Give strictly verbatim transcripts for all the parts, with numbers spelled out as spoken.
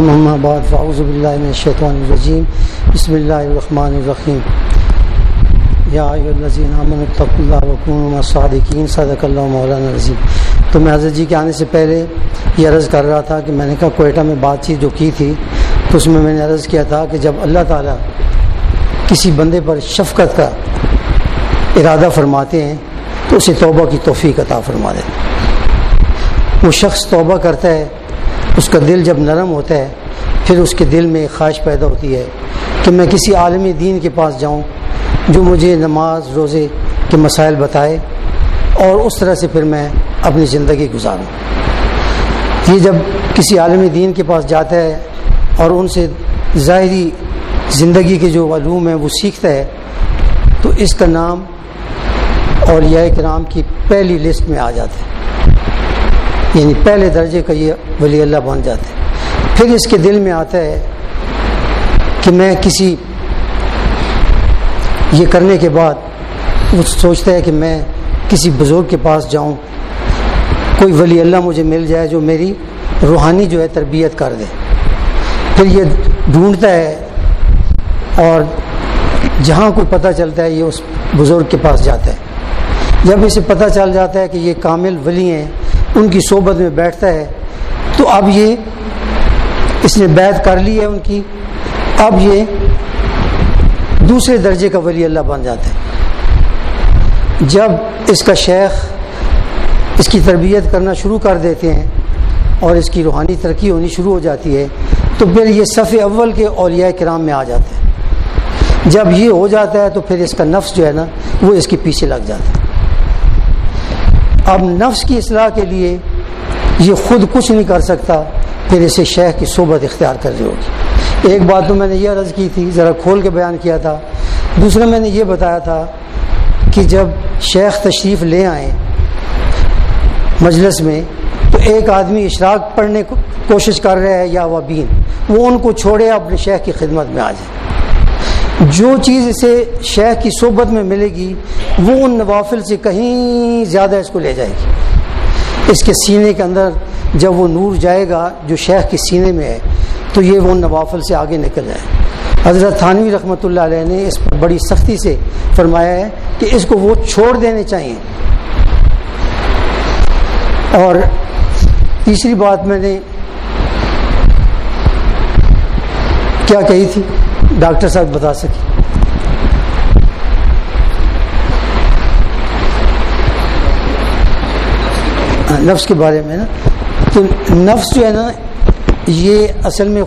اما بعد فاعوذ باللہ من الشیطان الرجیم بسم اللہ الرحمن الرحیم یا ایھا الذین آمنوا اتقوا اللہ وکونوا مع الصادقین صدق اللہ مولانا العظیم۔ تو میں حضرت جی کے آنے سے پہلے یہ عرض کر رہا تھا کہ میں نے کہا کوئٹہ میں بات چیت جو کی تھی تو اس میں میں نے عرض کیا تھا کہ جب اللہ تعالیٰ کسی بندے پر شفقت کا ارادہ فرماتے ہیں تو اسے توبہ کی توفیق عطا فرما دیتے ہیں۔ وہ شخص توبہ کرتا ہے، اس کا دل جب نرم ہوتا ہے پھر اس کے دل میں ایک خواہش پیدا ہوتی ہے کہ میں کسی عالم دین کے پاس جاؤں جو مجھے نماز روزے کے مسائل بتائے اور اس طرح سے پھر میں اپنی زندگی گزاروں۔ یہ جب کسی عالم دین کے پاس جاتا ہے اور ان سے ظاہری زندگی کے جو علوم ہیں وہ سیکھتا ہے تو اس کا نام اولیاء کرام کی پہلی لسٹ میں آ جاتا ہے، یعنی پہلے درجے کا یہ ولی اللہ بن جاتا ہے۔ پھر اس کے دل میں آتا ہے کہ میں کسی یہ کرنے کے بعد وہ سوچتا ہے کہ میں کسی بزرگ کے پاس جاؤں، کوئی ولی اللہ مجھے مل جائے جو میری روحانی جو ہے تربیت کر دے۔ پھر یہ ڈھونڈتا ہے اور جہاں کوئی پتہ چلتا ہے یہ اس بزرگ کے پاس جاتا ہے۔ جب اسے پتہ چل جاتا ہے کہ یہ کامل ولی ہیں، ان کی صحبت میں بیٹھتا ہے تو اب یہ اس نے بیعت کر لی ہے ان کی، اب یہ دوسرے درجے کا ولی اللہ بن جاتا ہے۔ جب اس کا شیخ اس کی تربیت کرنا شروع کر دیتے ہیں اور اس کی روحانی ترقی ہونی شروع ہو جاتی ہے تو پھر یہ صف اول کے اولیاء کرام میں آ جاتے ہیں۔ جب یہ ہو جاتا ہے تو پھر اس کا نفس جو ہے نا وہ اس کے پیچھے لگ جاتا ہے۔ اب نفس کی اصلاح کے لیے یہ خود کچھ نہیں کر سکتا، پھر اسے شیخ کی صحبت اختیار کرنی ہوگی۔ ایک بات تو میں نے یہ عرض کی تھی، ذرا کھول کے بیان کیا تھا۔ دوسرا میں نے یہ بتایا تھا کہ جب شیخ تشریف لے آئیں مجلس میں تو ایک آدمی اشراق پڑھنے کو کوشش کر رہا ہے یا وابین، وہ ان کو چھوڑے اپنے شیخ کی خدمت میں آ جائے۔ جو چیز اسے شیخ کی صحبت میں ملے گی وہ ان نوافل سے کہیں زیادہ اس کو لے جائے گی۔ اس کے سینے کے اندر جب وہ نور جائے گا جو شیخ کے سینے میں ہے تو یہ وہ نوافل سے آگے نکل جائے۔ حضرت تھانوی رحمۃ اللہ علیہ نے اس پر بڑی سختی سے فرمایا ہے کہ اس کو وہ چھوڑ دینے چاہیے۔ اور تیسری بات میں نے کیا کہی تھی ڈاکٹر صاحب بتا سکے؟ نفس کے بارے میں نا، تو نفس جو ہے نا یہ اصل میں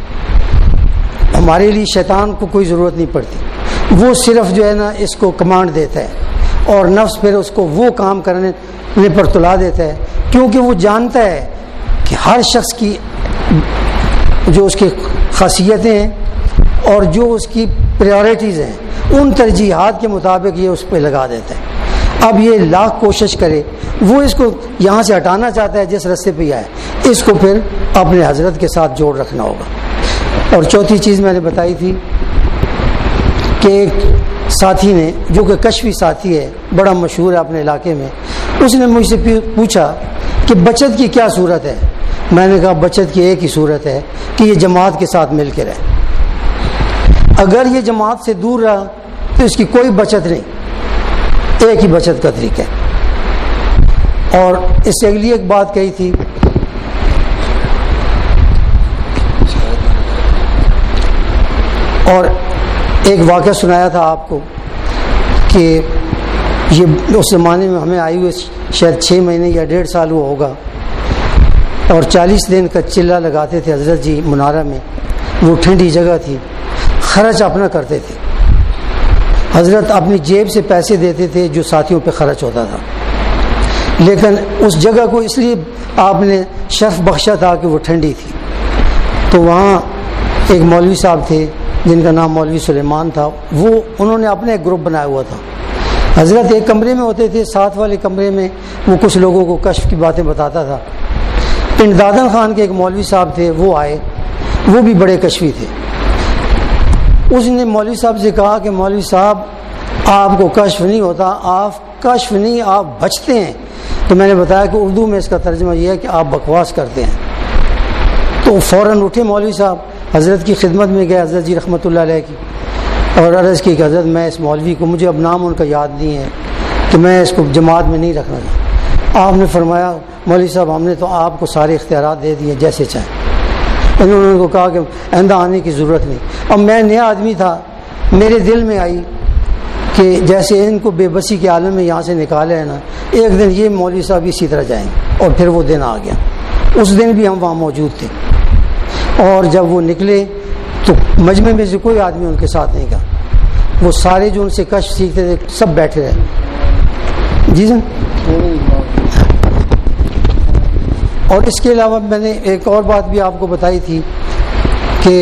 ہمارے لیے شیطان کو کوئی ضرورت نہیں پڑتی، وہ صرف جو ہے نا اس کو کمانڈ دیتا ہے اور نفس پھر اس کو وہ کام کرنے پر تلا دیتا ہے، کیونکہ وہ جانتا ہے کہ ہر شخص کی جو اس کی خاصیتیں ہیں اور جو اس کی پریورٹیز ہیں ان ترجیحات کے مطابق یہ اس پہ لگا دیتا ہے۔ اب یہ لاکھ کوشش کرے وہ اس کو یہاں سے ہٹانا چاہتا ہے جس رستے پہ آئے، اس کو پھر اپنے حضرت کے ساتھ جوڑ رکھنا ہوگا۔ اور چوتھی چیز میں نے بتائی تھی کہ ایک ساتھی نے جو کہ کشفی ساتھی ہے، بڑا مشہور ہے اپنے علاقے میں، اس نے مجھ سے پوچھا کہ بچت کی کیا صورت ہے؟ میں نے کہا بچت کی ایک ہی صورت ہے کہ یہ جماعت کے ساتھ مل کے رہے۔ اگر یہ جماعت سے دور رہا تو اس کی کوئی بچت نہیں، ایک ہی بچت کا طریقہ ہے۔ اور اس سے اگلی ایک بات کہی تھی اور ایک واقعہ سنایا تھا آپ کو کہ یہ اس زمانے میں ہمیں آئی ہوئے شاید چھ مہینے یا ڈیڑھ سال ہوا ہوگا اور چالیس دن کا چلہ لگاتے تھے حضرت جی منارہ میں، وہ ٹھنڈی جگہ تھی، خرچ اپنا کرتے تھے، حضرت اپنی جیب سے پیسے دیتے تھے جو ساتھیوں پہ خرچ ہوتا تھا، لیکن اس جگہ کو اس لیے آپ نے شرف بخشا تھا کہ وہ ٹھنڈی تھی۔ تو وہاں ایک مولوی صاحب تھے جن کا نام مولوی سلیمان تھا، وہ انہوں نے اپنا ایک گروپ بنایا ہوا تھا۔ حضرت ایک کمرے میں ہوتے تھے، ساتھ والے کمرے میں وہ کچھ لوگوں کو کشف کی باتیں بتاتا تھا۔ پنڈ دادن خان کے ایک مولوی صاحب تھے، وہ آئے، وہ بھی بڑے کشفی تھے۔ اس نے مولوی صاحب سے کہا کہ مولوی صاحب آپ کو کشف نہیں ہوتا، آپ کشف نہیں آپ بچتے ہیں۔ تو میں نے بتایا کہ اردو میں اس کا ترجمہ یہ ہے کہ آپ بکواس کرتے ہیں۔ تو فوراً اٹھے مولوی صاحب، حضرت کی خدمت میں گئے، حضرت جی رحمۃ اللہ علیہ کی، اور عرض کی کہ حضرت میں اس مولوی کو، مجھے اب نام ان کا یاد نہیں ہے، کہ میں اس کو جماعت میں نہیں رکھنا تھا۔ آپ نے فرمایا مولوی صاحب ہم نے تو آپ کو سارے اختیارات دے دیے جیسے چاہیں۔ انہوں نے ان کو کہا کہ آئندہ آنے کی ضرورت نہیں۔ اب میں نیا آدمی تھا، میرے دل میں آئی کہ جیسے ان کو بے بسی کے عالم میں یہاں سے نکالے ہے نا، ایک دن یہ مولوی صاحب اسی طرح جائیں گے، اور پھر وہ دن آ گیا۔ اس دن بھی ہم وہاں موجود تھے، اور جب وہ نکلے تو مجمع میں سے کوئی آدمی ان کے ساتھ نہیں گیا، وہ سارے جو ان سے کشف سیکھتے تھے سب بیٹھے رہے۔ جی سر، اور اس کے علاوہ میں نے ایک اور بات بھی آپ کو بتائی تھی کہ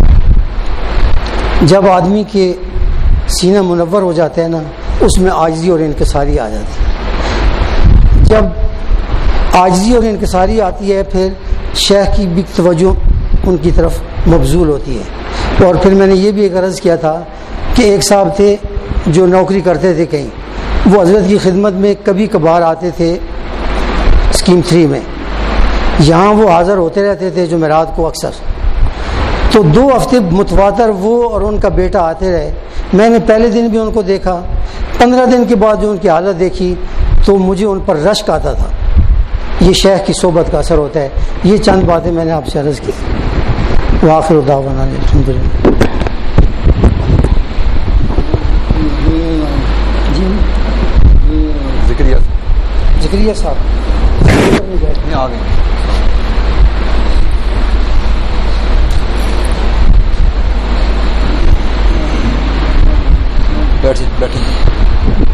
جب آدمی کے سینہ منور ہو جاتا ہے نا، اس میں عاجزی اور انکساری آ جاتی ہے۔ جب عاجزی اور انکساری آتی ہے پھر شیخ کی بھی توجہ ان کی طرف مبذول ہوتی ہے۔ اور پھر میں نے یہ بھی ایک عرض کیا تھا کہ ایک صاحب تھے جو نوکری کرتے تھے کہیں، وہ حضرت کی خدمت میں کبھی کبھار آتے تھے اسکیم تھری میں، یہاں وہ حاضر ہوتے رہتے تھے جمعرات کو اکثر۔ تو دو ہفتے متواتر وہ اور ان کا بیٹا آتے رہے۔ میں نے پہلے دن بھی ان کو دیکھا، پندرہ دن کے بعد جو ان کی حالت دیکھی تو مجھے ان پر رشک آتا تھا۔ یہ شیخ کی صحبت کا اثر ہوتا ہے۔ یہ چند باتیں میں نے آپ سے عرض کی۔ وآخر دعوانا الحمدللہ۔ جی ذکریہ ذکریہ صاحب آ گئے۔ بیٹھے بیٹھے